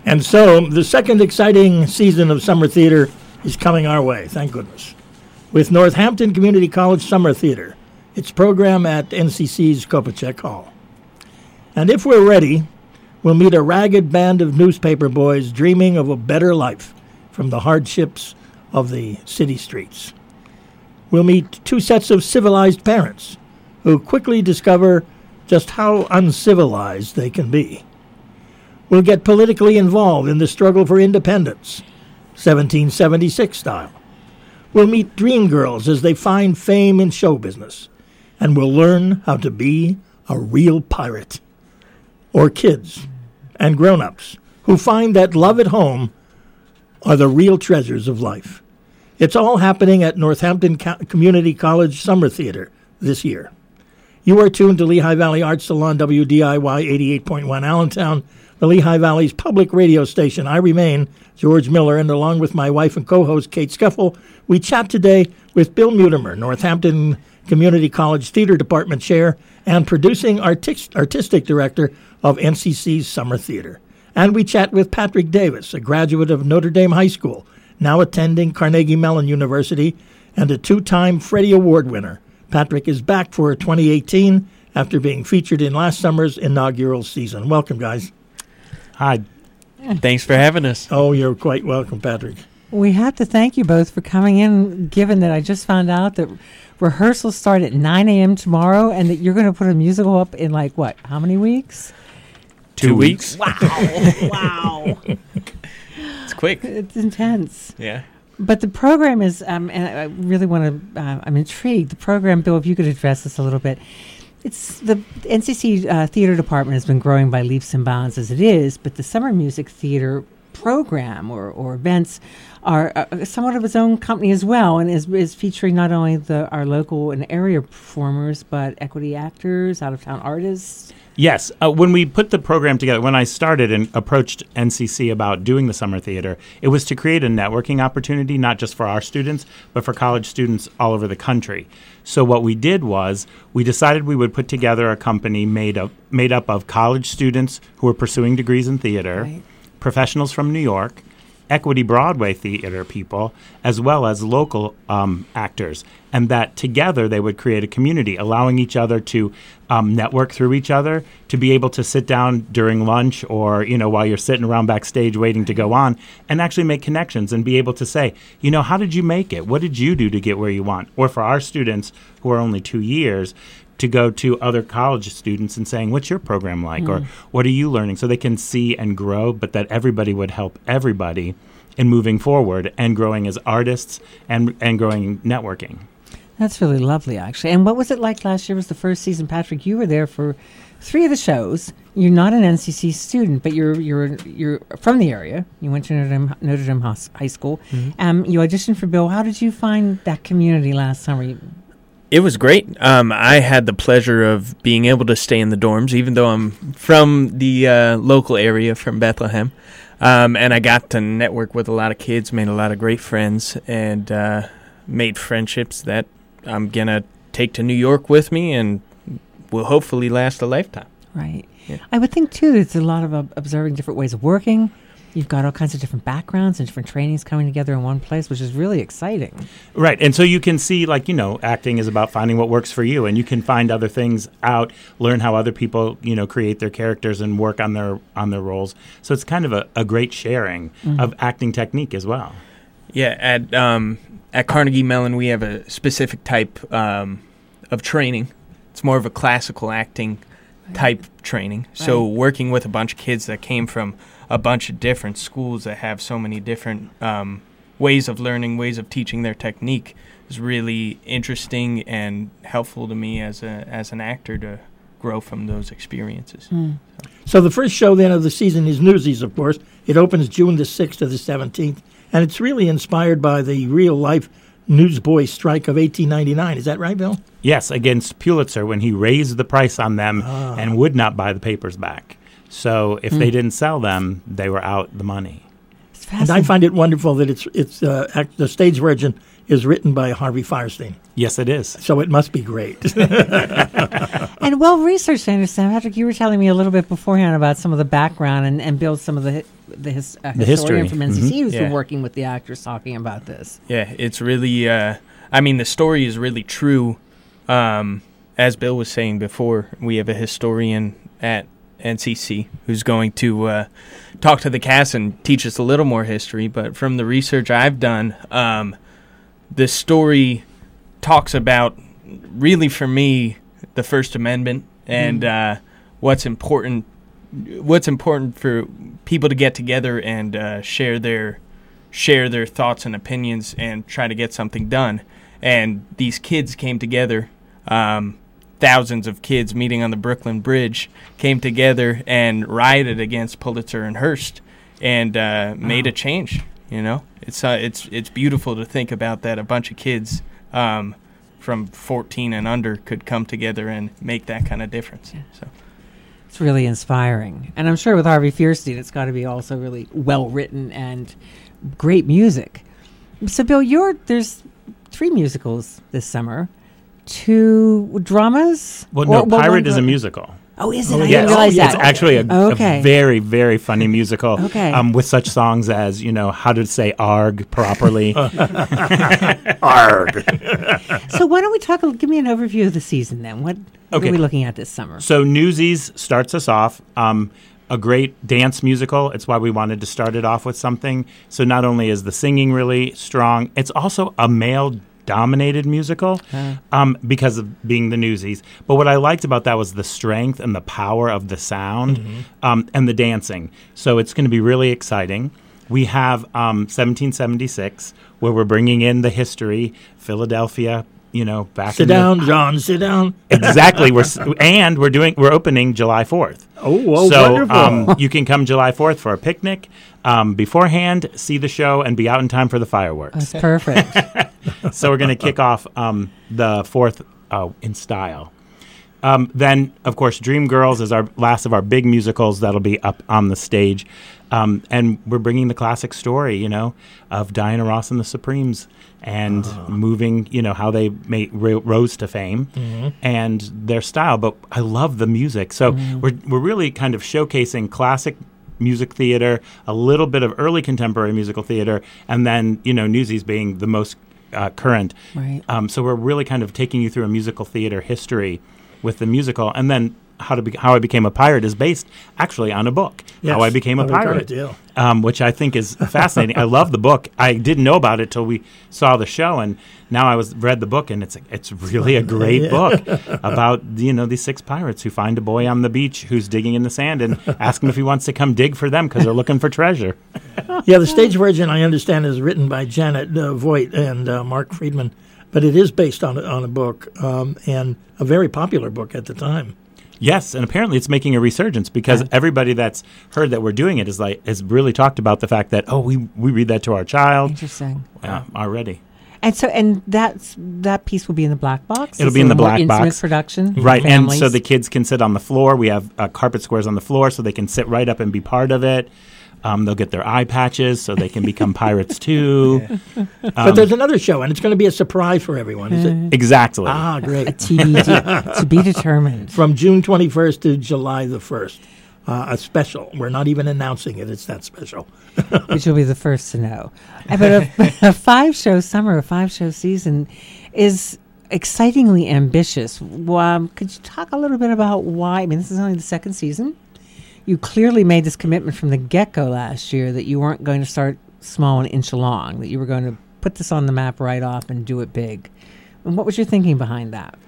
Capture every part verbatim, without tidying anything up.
And so the second exciting season of Summer Theater is coming our way, thank goodness, with Northampton Community College Summer Theater, its program at N C C's Kopacek Hall. And if we're ready, we'll meet a ragged band of newspaper boys dreaming of a better life from the hardships of the city streets. We'll meet two sets of civilized parents who quickly discover just how uncivilized they can be. We'll get politically involved in the struggle for independence, seventeen seventy-six style. We'll meet dream girls as they find fame in show business, and we'll learn how to be a real pirate. Or kids and grown-ups who find that love at home are the real treasures of life. It's all happening at Northampton Co- Community College Summer Theater this year. You are tuned to Lehigh Valley Arts Salon, W D I Y eighty-eight point one Allentown, the Lehigh Valley's public radio station. I remain George Miller, and along with my wife and co-host Kate Skeffel, we chat today with Bill Mutimer, Northampton Community College Theater Department Chair and producing artis- artistic director of N C C's Summer Theater. And we chat with Patrick Davis, a graduate of Notre Dame High School, now attending Carnegie Mellon University, and a two-time Freddie Award winner. Patrick is back for twenty eighteen after being featured in last summer's inaugural season. Welcome, guys. Hi. Thanks for having us. Oh, you're quite welcome, Patrick. We have to thank you both for coming in, given that I just found out that rehearsals start at nine a.m. tomorrow and that you're going to put a musical up in, like, what, how many weeks? Two, Two weeks. weeks. Wow. Wow. It's quick. It's intense. Yeah. But the program is, um, and I really want to, uh, I'm intrigued. The program, Bill, if you could address this a little bit. It's the N C C uh, Theater Department has been growing by leaps and bounds as it is, but the Summer Music Theater program or, or events are uh, somewhat of its own company as well, and is, is featuring not only the our local and area performers, but equity actors, out-of-town artists. Yes. Uh, when we put the program together, when I started and approached N C C about doing the summer theater, it was to create a networking opportunity, not just for our students, but for college students all over the country. So what we did was we decided we would put together a company made up, made up of college students who were pursuing degrees in theater, Right. professionals from New York, Equity Broadway theater people, as well as local um, actors, and that together they would create a community, allowing each other to um, network through each other, to be able to sit down during lunch or, you know, while you're sitting around backstage waiting to go on, and actually make connections and be able to say, you know, how did you make it? What did you do to get where you want? Or for our students who are only two years, to go to other college students and saying, what's your program like? Mm. Or what are you learning? So they can see and grow, but that everybody would help everybody in moving forward and growing as artists and and growing networking. That's really lovely, actually. And what was it like last year? Was the first season, Patrick? You were there for three of the shows. You're not an N C C student, but you're you're you're from the area. You went to Notre Dame, Notre Dame High School. Mm-hmm. Um, you auditioned for Bill. How did you find that community last summer? You, It was great. Um, I had the pleasure of being able to stay in the dorms, even though I'm from the uh, local area, from Bethlehem. Um, and I got to network with a lot of kids, made a lot of great friends, and uh, made friendships that I'm going to take to New York with me and will hopefully last a lifetime. Right. Yeah. I would think, too, there's a lot of uh, observing different ways of working. You've got all kinds of different backgrounds and different trainings coming together in one place, which is really exciting. Right. And so you can see, like, you know, acting is about finding what works for you, and you can find other things out, learn how other people, you know, create their characters and work on their on their roles. So it's kind of a, a great sharing mm-hmm. of acting technique as well. Yeah. At um, at Carnegie Mellon, we have a specific type um, of training. It's more of a classical acting type right. training. Right. So working with a bunch of kids that came from a bunch of different schools that have so many different um, ways of learning, ways of teaching their technique is really interesting and helpful to me as a as an actor to grow from those experiences. Mm. So. so the first show then of the season is Newsies, of course. It opens June the sixth to the seventeenth, and it's really inspired by the real-life newsboy strike of eighteen ninety-nine. Is that right, Bill? Yes, against Pulitzer when he raised the price on them ah. and would not buy the papers back. So if mm. they didn't sell them, they were out the money. And I find it wonderful that it's it's uh, act, the stage version is written by Harvey Fierstein. Yes, it is. So it must be great. And well researched, I understand. Patrick, you were telling me a little bit beforehand about some of the background and, and Bill, some of the the, his, uh, The historian history. from N C C Mhm. who's Yeah. been working with the actors talking about this. Yeah, it's really. Uh, I mean, the story is really true. Um, as Bill was saying before, we have a historian at N C C who's going to uh, talk to the cast and teach us a little more history. But from the research I've done, um, the story talks about, really for me, the First Amendment and uh, what's important. What's important for people to get together and uh, share their share their thoughts and opinions and try to get something done. And these kids came together. Um, thousands of kids meeting on the Brooklyn Bridge came together and rioted against Pulitzer and Hearst and uh, made a change. You know, it's uh, it's it's beautiful to think about that. A bunch of kids um, from fourteen and under could come together and make that kind of difference. So. It's really inspiring. And I'm sure with Harvey Fierstein, it's got to be also really well written and great music. So, Bill, you're, there's three musicals this summer, two dramas? Well, Or- no, well, Pirate one is a dra- musical. Oh, is it? Oh, I yes. didn't realize Oh, that. It's actually a, Okay. a very, very funny musical. Okay. Um, with such songs as, you know, how to say arg properly. Arg. So why don't we talk, a- give me an overview of the season then. What, what Okay. are we looking at this summer? So Newsies starts us off. Um, a great dance musical. It's why we wanted to start it off with something. So not only is the singing really strong, it's also a male-dominated musical um, because of being the Newsies. But what I liked about that was the strength and the power of the sound um, and the dancing. So it's going to be really exciting. We have um, seventeen seventy-six, where we're bringing in the history, Philadelphia, you know, back Sit in the- down, John, sit down. Exactly. We're s- and we're doing we're opening July fourth. Oh, whoa, so wonderful. um, you can come July fourth for a picnic um, beforehand, see the show, and be out in time for the fireworks. That's perfect. So we're going to kick off um, the fourth uh, in style. Um, then, of course, Dreamgirls is our last of our big musicals that'll be up on the stage. Um, and we're bringing the classic story, you know, of Diana Ross and the Supremes and moving, you know, how they made, ro- rose to fame and their style. But I love the music. So we're, we're really kind of showcasing classic music theater, a little bit of early contemporary musical theater, and then, you know, Newsies being the most uh, current. Right. Um, so we're really kind of taking you through a musical theater history with the musical. And then how to be, how I Became a Pirate is based actually on a book, Yes, How I Became a How I Became a Pirate, Pirate, um, which I think is fascinating. I love the book. I didn't know about it till we saw the show, and now I was read the book, and it's it's really a great Yeah. book about, you know, these six pirates who find a boy on the beach who's digging in the sand and ask him if he wants to come dig for them because they're looking for treasure. Yeah, the stage version, I understand, is written by Janet uh, Voigt and uh, Mark Friedman, but it is based on a, on a book, um, and a very popular book at the time. Yes, and apparently it's making a resurgence because everybody that's heard that we're doing it is like has really talked about the fact that, oh, we we read that to our child Interesting. uh, already. And so, and that's that piece will be in the black box. It'll It's be in a the more black intimate box. production, for Right, and so families. the kids can sit on the floor. We have uh, carpet squares on the floor so they can sit right up and be part of it. Um, they'll get their eye patches so they can become pirates too. But there's another show, and it's going to be a surprise for everyone. Is it? Exactly. Ah, a great. T B D, to be determined. From June twenty-first to July the first. Uh, a special. We're not even announcing it. It's that special. Which you'll be the first to know. Uh, But a, a five-show summer, a five-show season, is excitingly ambitious. Um, could you talk a little bit about why? I mean, this is only the second season. You clearly made this commitment from the get-go last year that you weren't going to start small and inch along, that you were going to put this on the map right off and do it big. And what was your thinking behind that?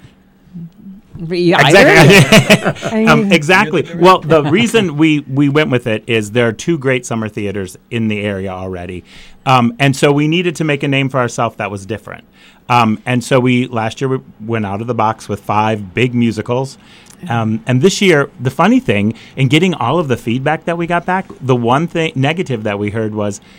Yeah, Exactly. I um, mean- exactly. Well, the reason we, we went with it is there are two great summer theaters in the area already. Um, and so we needed to make a name for ourselves that was different. Um, and so we last year we went out of the box with five big musicals. Um, and this year, the funny thing, in getting all of the feedback that we got back, the one thing negative that we heard was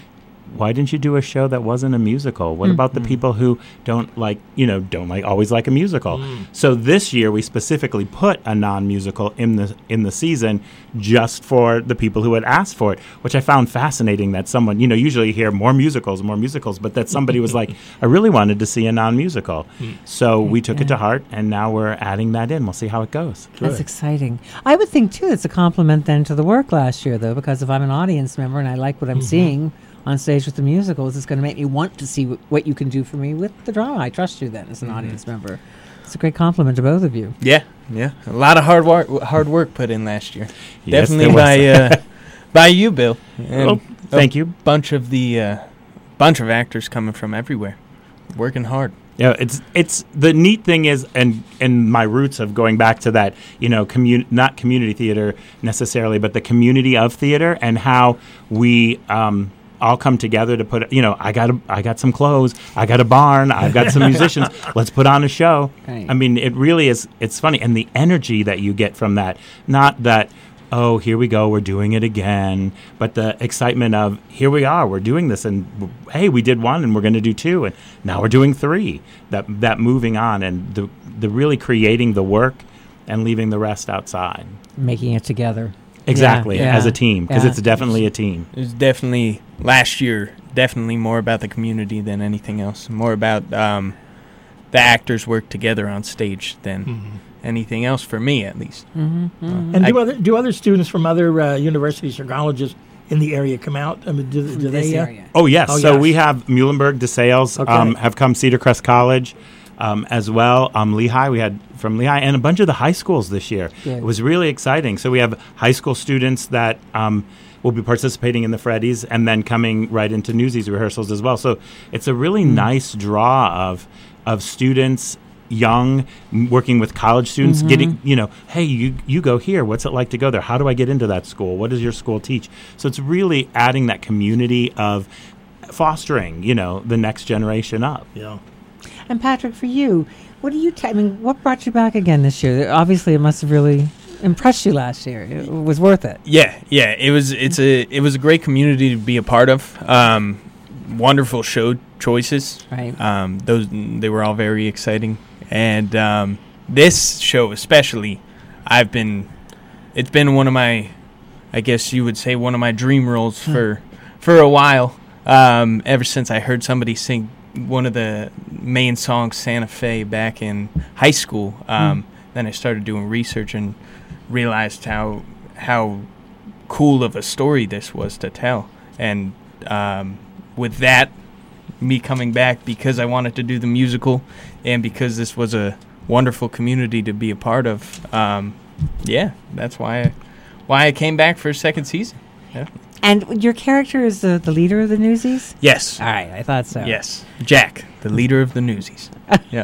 why didn't you do a show that wasn't a musical? What Mm. about the people who don't like, you know, don't like always like a musical? Mm. So this year we specifically put a non-musical in the in the season just for the people who had asked for it, which I found fascinating that someone, you know, usually you hear more musicals, more musicals, but that somebody was like, I really wanted to see a non-musical. Mm. So we took it Yeah. to heart, and now we're adding that in. We'll see how it goes. That's Good. exciting. I would think, too, it's a compliment then to the work last year, though, because if I'm an audience member and I like what I'm Mhm. seeing on stage with the musicals, it's going to make me want to see w- what you can do for me with the drama. I trust you then as an Mhm. audience member. It's a great compliment to both of you. Yeah, yeah. A lot of hard work, hard work put in last year. Yes, Definitely there by was. uh, by you, Bill. And Well, thank you. bunch of the uh, bunch of actors coming from everywhere, working hard. Yeah, it's it's the neat thing is, and and my roots of going back to that, you know, commun- not community theater necessarily, but the community of theater, and how we um, all come together to put, you know, I got a, I got some clothes, I got a barn, I've got some musicians, let's put on a show. Right. I mean, it really is. It's funny, and the energy that you get from that, not that. Oh, here we go, we're doing it again. But the excitement of, here we are, we're doing this, and w- hey, we did one, and we're going to do two, and now we're doing three. That that moving on, and the the really creating the work and leaving the rest outside. Making it together. Exactly, Yeah, as yeah, a team, because yeah. it's definitely a team. It was definitely last year. Definitely more about the community than anything else. More about um, the actors work together on stage than Mhm. anything else for me, at least. Mm-hmm, mm-hmm. And I- do other do other students from other uh, universities or colleges in the area come out? I mean, do, do this they? Uh, area. Oh, yes. Oh, so yes. we have Muhlenberg, DeSales Okay. um, have come, Cedar Crest College um, as well. Um, Lehigh, we had from Lehigh, and a bunch of the high schools this year. Good. It was really exciting. So we have high school students that um, will be participating in the Freddies and then coming right into Newsies rehearsals as well. So it's a really Mm. nice draw of of students, young, m- working with college students, Mhm. getting, you know, hey, you you go here. What's it like to go there? How do I get into that school? What does your school teach? So it's really adding that community of fostering, you know, the next generation up. yeah. And Patrick, for you, what do you? T- I mean, what brought you back again this year? Obviously, it must have really impressed you last year. It was worth it. Yeah, yeah. It was. It's a. It was a great community to be a part of. Um, wonderful show choices. Right. Um, those they were all very exciting, and um, this show especially, I've been. It's been one of my, I guess you would say, one of my dream roles for for a while. Um, ever since I heard somebody sing one of the main songs, Santa Fe, back in high school. Um, Then I started doing research and realized how how cool of a story this was to tell. And um, with that, me coming back because I wanted to do the musical and because this was a wonderful community to be a part of, um, yeah, that's why I, why I came back for a second season. Yeah. And your character is the, the leader of the Newsies? Yes. All right, I thought so. Yes. Jack, the leader of the Newsies. Yeah.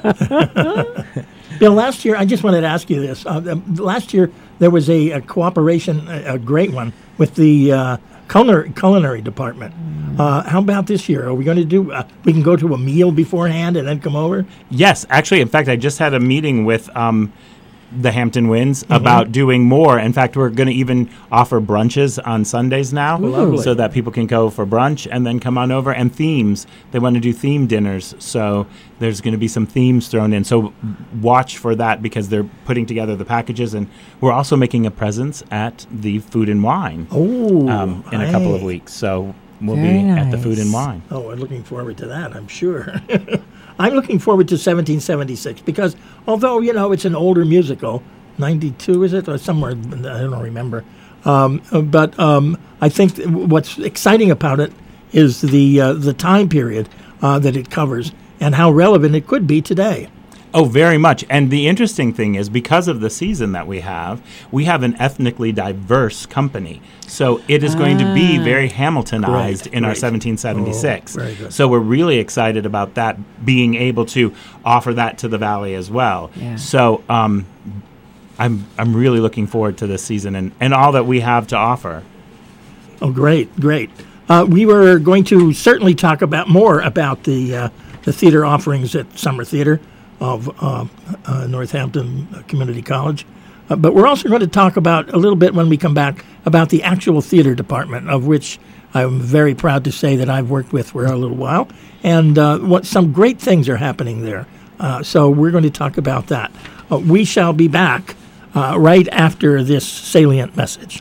Bill, last year, I just wanted to ask you this. Uh, um, last year, there was a, a cooperation, a, a great one, with the uh, culinary, culinary department. Uh, how about this year? Are we going to do, uh, we can go to a meal beforehand and then come over? Yes, actually, in fact, I just had a meeting with um, the Hampton Winds about doing more. In fact, we're going to even offer brunches on Sundays now, Ooh, lovely. so that people can go for brunch and then come on over. And themes, they want to do theme dinners, so there's going to be some themes thrown in. So watch for that because they're putting together the packages, and we're also making a presence at the Food and Wine Oh, um, in a couple of hey. weeks. So we'll Very be at the Food and nice. Wine. Oh, we're looking forward to that, I'm sure. I'm looking forward to seventeen seventy-six because although, you know, it's an older musical, ninety-two is it? Or somewhere, I don't remember. Um, uh, but um, I think th- what's exciting about it is the, uh, the time period uh, that it covers and how relevant it could be today. Oh, very much. And the interesting thing is, because of the season that we have, we have an ethnically diverse company. So it is going to be Ah. very Hamiltonized Great, in our great. seventeen seventy-six. Oh, very good. So we're really excited about that, being able to offer that to the Valley as well. Yeah. So um, I'm I'm really looking forward to this season and, and all that we have to offer. Oh, great, great. Uh, we were going to certainly talk about more about the uh, the theater offerings at Summer Theater of uh, uh, Northampton Community College. Uh, but we're also going to talk about a little bit when we come back about the actual theater department, of which I'm very proud to say that I've worked with for a little while, and uh, what some great things are happening there. Uh, so we're going to talk about that. Uh, we shall be back uh, right after this salient message.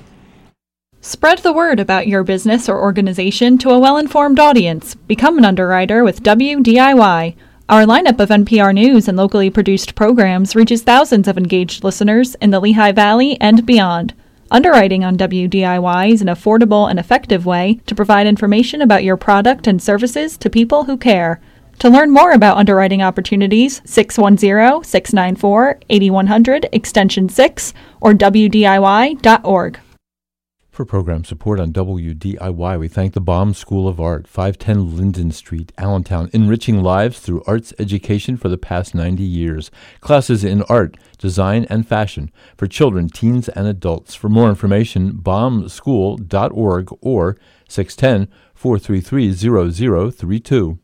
Spread the word about your business or organization to a well-informed audience. Become an underwriter with W D I Y. Our lineup of N P R News and locally produced programs reaches thousands of engaged listeners in the Lehigh Valley and beyond. Underwriting on W D I Y is an affordable and effective way to provide information about your product and services to people who care. To learn more about underwriting opportunities, six one zero, six nine four, eight one zero zero, extension six, or W D I Y dot org. For program support on W D I Y, we thank the Baum School of Art, five ten Linden Street, Allentown, enriching lives through arts education for the past ninety years. Classes in art, design, and fashion for children, teens, and adults. For more information, baum school dot org or six one zero, four three three, zero zero three two.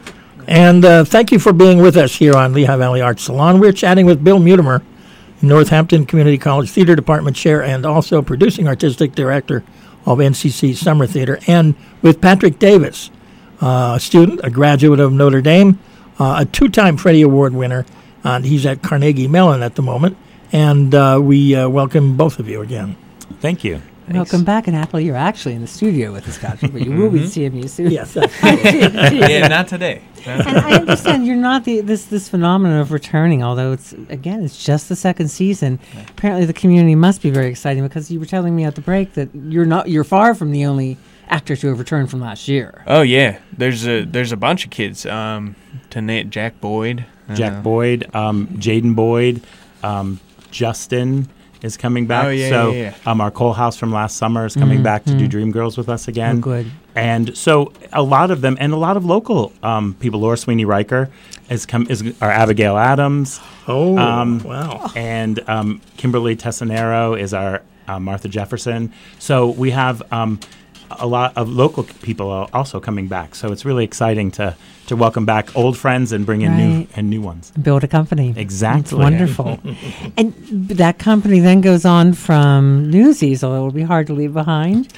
And uh, thank you for being with us here on Lehigh Valley Arts Salon. We're chatting with Bill Mutimer, Northampton Community College Theater Department Chair and also Producing Artistic Director of N C C Summer Theater, and with Patrick Davis, uh, a student, a graduate of Notre Dame, uh, a two-time Freddie Award winner. Uh, he's at Carnegie Mellon at the moment, and uh, we uh, welcome both of you again. Thank you. Thanks. Welcome back, and happily you're actually in the studio with us, Patrick, but you will be C M U soon. Yes, absolutely. Yeah, not today. And I understand you're not the, this this phenomenon of returning, although it's, again, it's just the second season. Okay. Apparently the community must be very exciting, because you were telling me at the break that you're not you're far from the only actors who have returned from last year. Oh, yeah. There's a there's a bunch of kids. Um, to Nate, Jack Boyd. Jack Uh, Boyd, um, Jaden Boyd, um, Justin is coming back. Oh, yeah, so yeah, yeah. Um, our Cole House from last summer is coming Mm-hmm. back to do Dreamgirls with us again. Oh, good. And so a lot of them, and a lot of local um, people. Laura Sweeney Riker is come is our Abigail Adams. Oh, um, wow. And um, Kimberly Tessanero is our uh, Martha Jefferson. So we have um, a lot of local people al- also coming back. So it's really exciting to to welcome back old friends and bring in new Right. and new ones. Build a company. Exactly. It's wonderful. And b- that company then goes on from Newsies, although it will be hard to leave behind,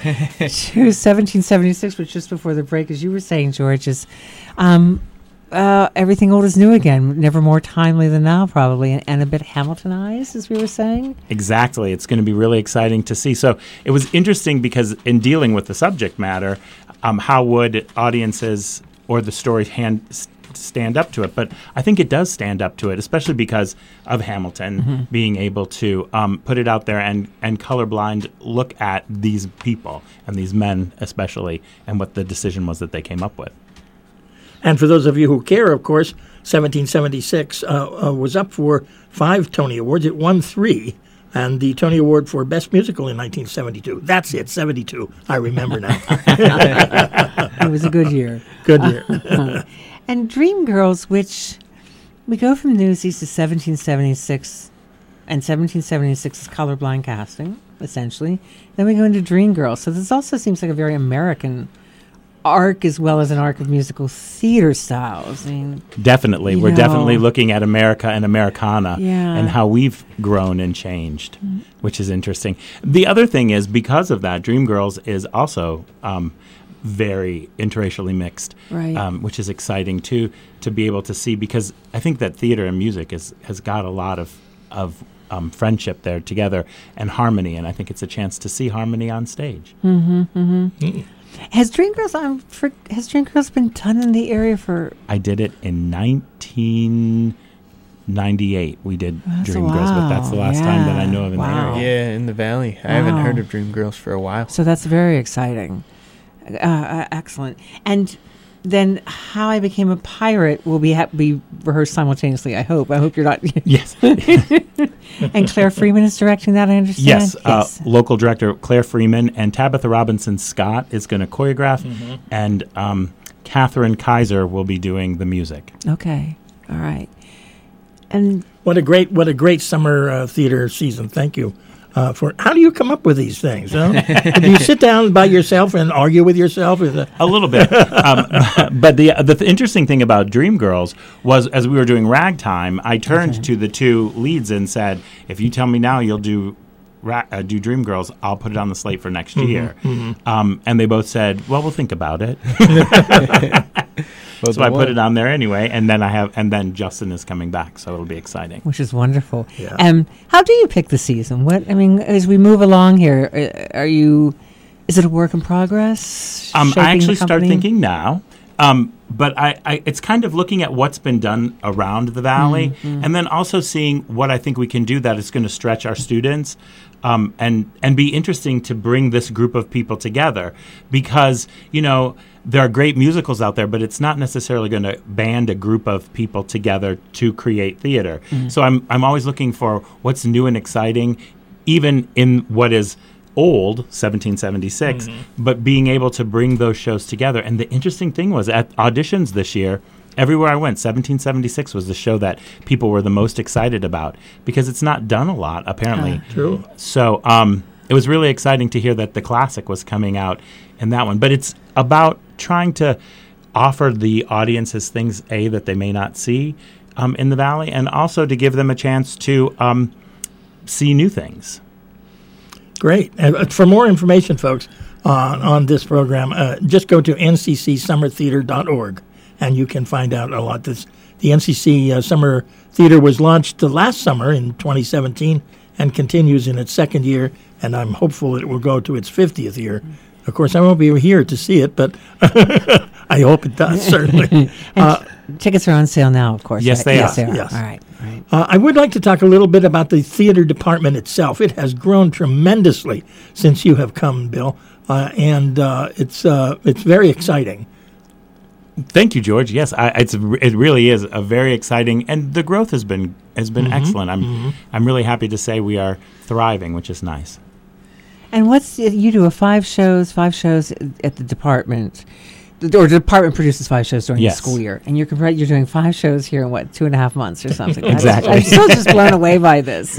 to seventeen seventy-six, which just before the break, as you were saying, George, is um, uh, everything old is new again, never more timely than now, probably, and, and a bit Hamiltonized, as we were saying. Exactly. It's going to be really exciting to see. So it was interesting because in dealing with the subject matter, um, how would audiences or the story hand, s- stand up to it? But I think it does stand up to it, especially because of Hamilton Mm-hmm. being able to um, put it out there and, and colorblind look at these people and these men especially and what the decision was that they came up with. And for those of you who care, of course, seventeen seventy-six uh, uh, was up for five Tony Awards. It won three, and the Tony Award for Best Musical in nineteen seventy-two. That's it, seventy-two. I remember now. It was a good year. Good year. And Dreamgirls, which we go from Newsies to seventeen seventy-six, and seventeen seventy-six is colorblind casting, essentially. Then we go into Dreamgirls. So this also seems like a very American arc, as well as an arc of musical theater styles. I mean, Definitely. You We're know. definitely looking at America and Americana Yeah. and how we've grown and changed, which is interesting. The other thing is, because of that, Dreamgirls is also um, very interracially mixed, Right. um, which is exciting, too, to be able to see, because I think that theater and music is, has got a lot of, of um, friendship there together and harmony, and I think it's a chance to see harmony on stage. has Dreamgirls um, for, has Dreamgirls been done in the area for? I did it in nineteen ninety-eight. We did That's a Dreamgirls, but that's the while, last time that I yeah. know of in Wow. the area. Yeah, in the Valley. I haven't Wow. heard of Dreamgirls for a while. So that's very exciting. Uh, uh, excellent. And then How I Became a Pirate will be ha- be rehearsed simultaneously, I hope. I hope you're not. Yes. And Claire Freeman is directing that, I understand? Yes, uh, local director Claire Freeman and Tabitha Robinson Scott is going to choreograph, and um, Catherine Kaiser will be doing the music. Okay. All right. And What a great, what a great summer uh, theater season. Thank you. Uh, for how do you come up with these things? Huh? Do you sit down by yourself and argue with yourself? Is it- A little bit. um, but the the th- interesting thing about Dreamgirls was, as we were doing Ragtime, I turned Okay. to the two leads and said, if you tell me now you'll do ra- uh, do Dreamgirls, I'll put it on the slate for next mm-hmm, year. Mm-hmm. Um, and they both said, well, we'll think about it. Well, so I put it on there anyway, and then I have, and then Justin is coming back, so it'll be exciting. Which is wonderful. Yeah. Um, how do you pick the season? What I mean, as we move along here, uh, are you? Is it a work in progress? Um, I actually the start thinking now, um, but I, I, it's kind of looking at what's been done around the valley, mm-hmm. and then also seeing what I think we can do that is going to stretch our students. Um, and and be interesting to bring this group of people together, because you know there are great musicals out there, but it's not necessarily going to band a group of people together to create theater. Mm-hmm. So I'm I'm always looking for what's new and exciting, even in what is old, seventeen seventy-six, mm-hmm. but being able to bring those shows together. And the interesting thing was at auditions this year, everywhere I went, seventeen seventy-six was the show that people were the most excited about, because it's not done a lot, apparently. Uh, true. So um, it was really exciting to hear that the classic was coming out in that one. But it's about trying to offer the audiences things, A, that they may not see um, in the Valley, and also to give them a chance to um, see new things. Great. Uh, for more information, folks, uh, on this program, uh, just go to n c c summer theater dot org. And you can find out a lot. This, the N C C uh, Summer Theater was launched uh, last summer in twenty seventeen and continues in its second year, and I'm hopeful it will go to its fiftieth year. Of course, I won't be here to see it, but I hope it does, certainly. uh, tickets are on sale now, of course. Yes, right? they yes, are. They are. Yes. All right. All right. Uh, I would like to talk a little bit about the theater department itself. It has grown tremendously since you have come, Bill, uh, and uh, it's uh, it's very exciting. Thank you, George. Yes, I, it's it really is a very exciting, and the growth has been has been mm-hmm, excellent. I'm mm-hmm. I'm really happy to say we are thriving, which is nice. And what's you do a five shows, five shows at the department, or the department produces five shows during yes. the school year, and you're you're doing five shows here in what two and a half months or something. Exactly. I'm still just blown away by this.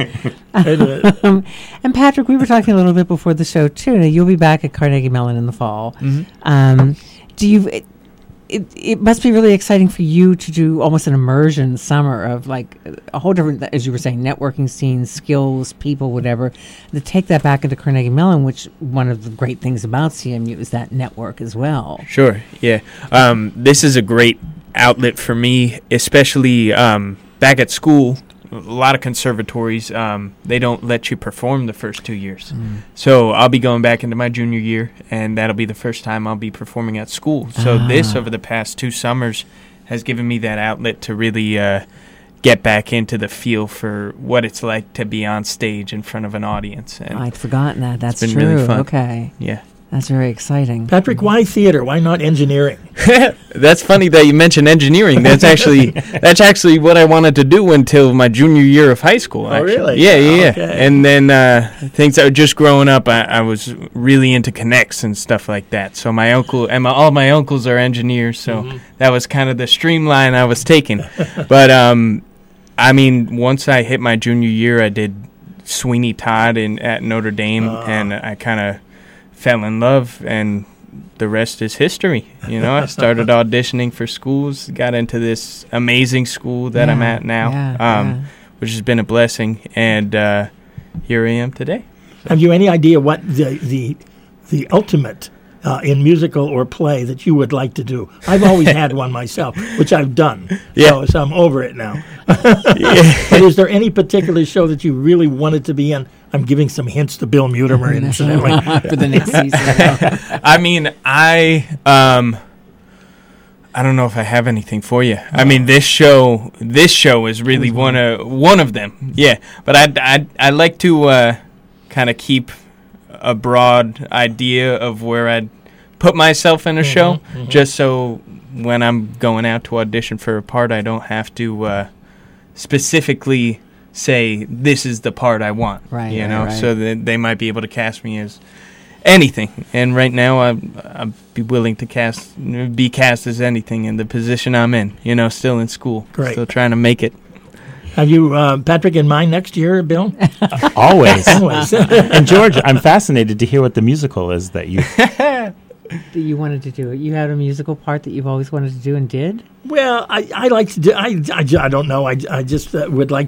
um, and Patrick, we were talking a little bit before the show too. Now, you'll be back at Carnegie Mellon in the fall. Mm-hmm. Um, do you? It, It, it must be really exciting for you to do almost an immersion summer of like a whole different, as you were saying, networking scenes, skills, people, whatever, to take that back into Carnegie Mellon, which one of the great things about C M U is that network as well. Sure, yeah. Um, this is a great outlet for me, especially um, back at school. A lot of conservatories, um, they don't let you perform the first two years. Mm. So I'll be going back into my junior year, and that'll be the first time I'll be performing at school. So Ah. this, over the past two summers, has given me that outlet to really uh, get back into the feel for what it's like to be on stage in front of an audience. And I'd forgotten that. That's been true. really fun. Okay. yeah. That's very exciting. Patrick, why theater? Why not engineering? That's funny that you mentioned engineering. That's actually that's actually what I wanted to do until my junior year of high school. Oh, actually. really? Yeah, yeah, yeah. Okay. And then uh, things that were just growing up, I, I was really into connects and stuff like that. So my uncle and my, all my uncles are engineers, so Mm-hmm. that was kind of the streamline I was taking. But um, I mean, once I hit my junior year, I did Sweeney Todd in at Notre Dame, Ah. and I kind of fell in love, and the rest is history. You know, I started auditioning for schools, got into this amazing school that I'm Yeah, at now, yeah, um, yeah. which has been a blessing, and uh, here I am today. Have you any idea what the the the ultimate uh, in musical or play that you would like to do? I've always had one myself, which I've done. Yeah. So, so I'm over it now. But is there any particular show that you really wanted to be in? I'm giving some hints to Bill Mutimer, incidentally. For the next season. I mean, I um, I don't know if I have anything for you. I mean, this show, this show is really one of one of them. Yeah, but I I I like to uh, kind of keep a broad idea of where I'd put myself in a show, mhm. just so when I'm going out to audition for a part, I don't have to uh, specifically say this is the part I want. Right, You right, know, right. so that they might be able to cast me as anything. And right now, I I'd be willing to cast, be cast as anything in the position I'm in. You know, still in school, Great. still trying to make it. Have you uh, Patrick in mind next year, Bill? Always. Always. And George, I'm fascinated to hear what the musical is that you. That you wanted to do it. You had a musical part that you've always wanted to do and did? Well, I, I like to do. I, I, ju- I don't know. I, I just uh, would like to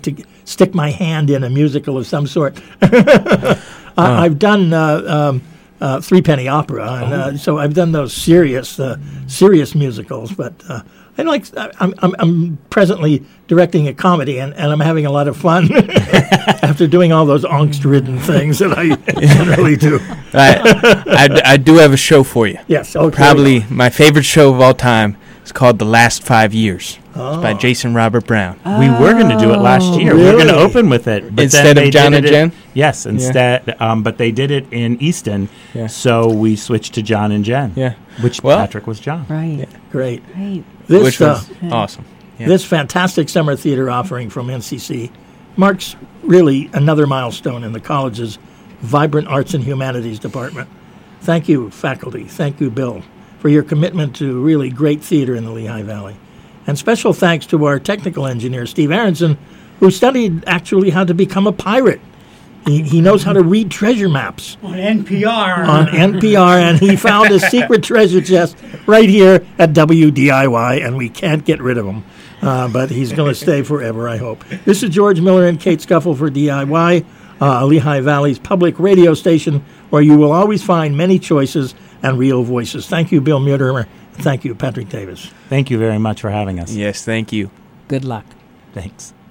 stick my hand in a musical of some sort. uh, I've done uh, um, uh, Three Penny Opera, and uh, so I've done those serious, uh, serious musicals. But uh, I like. I'm, I'm, I'm presently directing a comedy, and, and I'm having a lot of fun after doing all those angst-ridden things that I generally do. I, I, I do have a show for you. Yes, okay. Probably my favorite show of all time. It's called The Last Five Years. Oh. It's by Jason Robert Brown. We were going to do it last year. We were going to Really? open with it. But Instead then of they John did and it- Jen? Yes, instead. Um, but they did it in Easton, Yeah. so we switched to John and Jen. Yeah. Which Well- Patrick was John. Right. Great. Right. This, Which uh, was awesome. Yeah. This fantastic summer theater offering from N C C marks really another milestone in the college's vibrant arts and humanities department. Thank you, faculty. Thank you, Bill, for your commitment to really great theater in the Lehigh Valley. And special thanks to our technical engineer, Steve Aronson, who studied actually how to become a pirate. He, he knows how to read treasure maps On N P R. on N P R, and he found a secret treasure chest right here at W D I Y, and we can't get rid of him. Uh, but he's going to stay forever, I hope. This is George Miller and Kate Scuffle for D I Y, uh, Lehigh Valley's public radio station, where you will always find many choices and real voices. Thank you, Bill Mutimer. Thank you, Patrick Davis. Thank you very much for having us. Yes, thank you. Good luck. Thanks.